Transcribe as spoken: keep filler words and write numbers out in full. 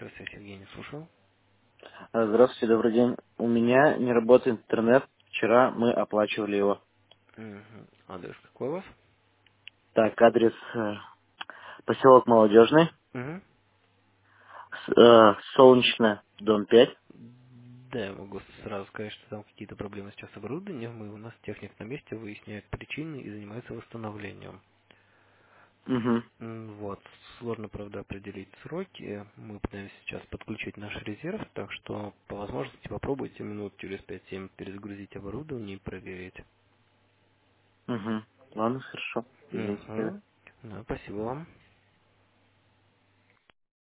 Здравствуйте, Евгений, слушал. А, Здравствуйте, добрый день. У меня не работает интернет. Вчера мы оплачивали его. Мгм. Адрес какой у вас? Так, адрес э, поселок Молодежный, Угу. с- э, Солнечная, дом пять. Да, я могу сразу сказать, что там какие-то проблемы сейчас с оборудованием. Мы, у нас техник на месте выясняет причины и занимается восстановлением. Угу, М, Вот. Сложно, правда, определить сроки. Мы пытаемся сейчас подключить наш резерв, так что по возможности попробуйте минут через пять-семь перезагрузить оборудование и проверить. угу. Ладно, хорошо. Извините тогда. Угу. Да, спасибо вам.